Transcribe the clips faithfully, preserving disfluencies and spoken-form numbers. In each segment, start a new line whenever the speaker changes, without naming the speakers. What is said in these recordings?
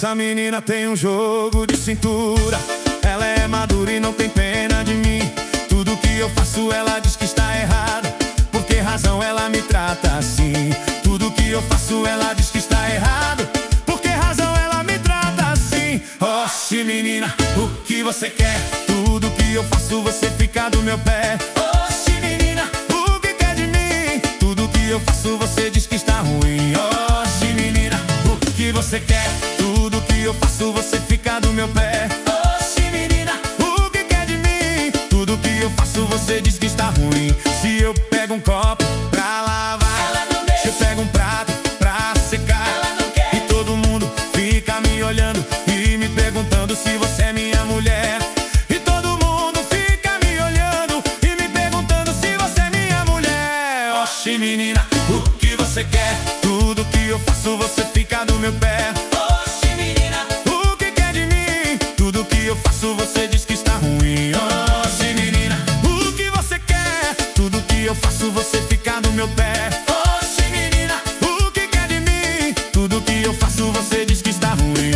Essa menina tem um jogo de cintura. Ela é madura e não tem pena de mim. Tudo que eu faço ela diz que está errado. Por que razão ela me trata assim? Tudo que eu faço ela diz que está errado. Por que razão ela me trata assim? Oxe menina, o que você quer? Tudo que eu faço você fica do meu pé. Oxe menina, o que quer de mim? Tudo que eu faço você diz que está ruim. Oxe menina, o que você quer? Tudo que eu faço você fica do meu pé. Oxe menina, o que quer de mim? Tudo que eu faço você diz que está ruim. Se eu pego um copo pra lavar, ela não deixa. Se eu pego um prato pra secar, ela não quer. E todo mundo fica me olhando e me perguntando se você é minha mulher. E todo mundo fica me olhando e me perguntando se você é minha mulher. Oxe menina, o que você quer? Tudo que eu faço você fica do meu pé. Oxe menina, o que quer de mim? Tudo que eu faço você diz que está ruim. Oxe menina, o que você quer? Tudo que eu faço você fica do meu pé. Oxe menina, o que quer de mim? Tudo que eu faço você diz que está ruim.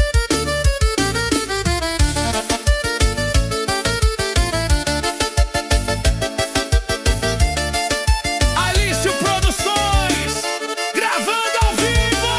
Alício Produções, gravando ao vivo.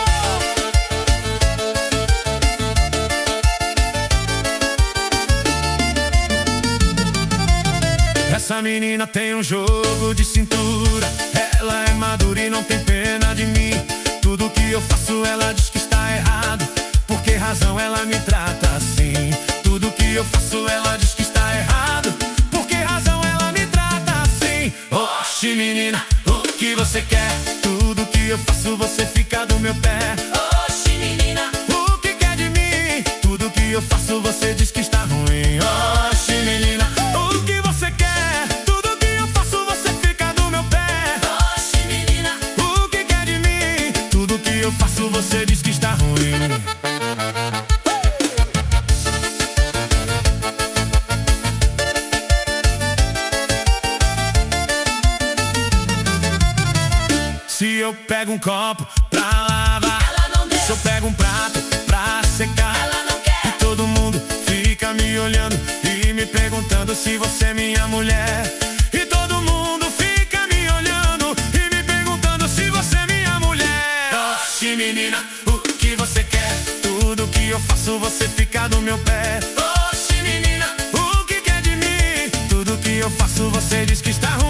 Essa menina tem um jogo de cintura. Ela é madura e não tem pena de mim. Tudo que eu faço ela diz que está errado. Por que razão ela me trata assim? Tudo que eu faço ela diz que está errado. Por que razão ela me trata assim? Oxe menina, o que você quer? Tudo que eu faço você fica do meu pé. Oxe menina, o que quer de mim? Tudo que eu faço você diz que está ruim. Oxe menina, o que você quer? Tudo que eu faço você fica do meu pé. Oxe menina, o que quer de mim? Tudo que eu faço você diz que está ruim. Se eu pego um copo pra lavar, ela não deixa. Se eu pego um prato pra secar, ela não quer. E todo mundo fica me olhando e me perguntando se você é minha mulher. E todo mundo fica me olhando e me perguntando se você é minha mulher. Oxe menina, o que você quer? Tudo que eu faço você fica do meu pé. Oxe menina, o que quer de mim? Tudo que eu faço você diz que está ruim.